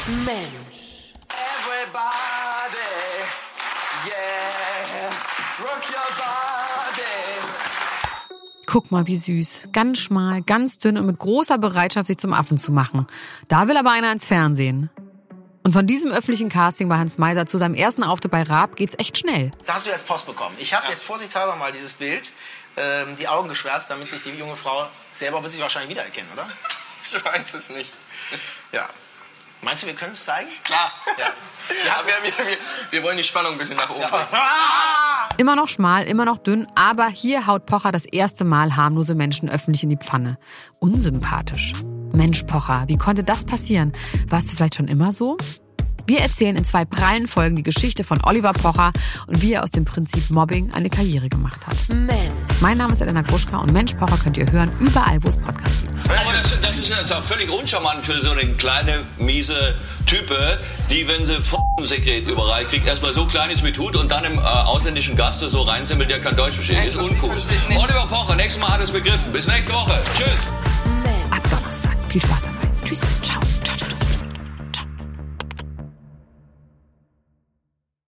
Mensch. Everybody, yeah, rock your body. Guck mal, wie süß. Ganz schmal, ganz dünn und mit großer Bereitschaft, sich zum Affen zu machen. Da will aber einer ins Fernsehen. Und von diesem öffentlichen Casting bei Hans Meiser zu seinem ersten Auftritt bei Raab geht's echt schnell. Da hast du jetzt Post bekommen. Ich habe jetzt vorsichtshalber mal dieses Bild, die Augen geschwärzt, damit sich die junge Frau selber wird sich wahrscheinlich wiedererkennen, oder? Ich weiß es nicht. Ja. Meinst du, wir können es zeigen? Klar. Ja. Wir wollen die Spannung ein bisschen nach oben bringen. Immer noch schmal, immer noch dünn, aber hier haut Pocher das erste Mal harmlose Menschen öffentlich in die Pfanne. Unsympathisch. Mensch, Pocher, wie konnte das passieren? Warst du vielleicht schon immer so? Wir erzählen in 2 prallen Folgen die Geschichte von Oliver Pocher und wie er aus dem Prinzip Mobbing eine Karriere gemacht hat. Mensch. Mein Name ist Elena Gruschka und Mensch, Pocher könnt ihr hören, überall, wo es Podcasts gibt. Aber das ist jetzt auch völlig uncharmant für so eine kleine, miese Type, die, wenn sie Sekret überreicht kriegt, erstmal so klein ist mit Hut und dann im ausländischen Gaste so reinsimmelt, der kein Deutsch versteht. Ist uncool. Oliver Pocher, nächstes Mal hat es begriffen. Bis nächste Woche. Tschüss. Ab Donnerstag. Viel Spaß dabei. Tschüss. Ciao.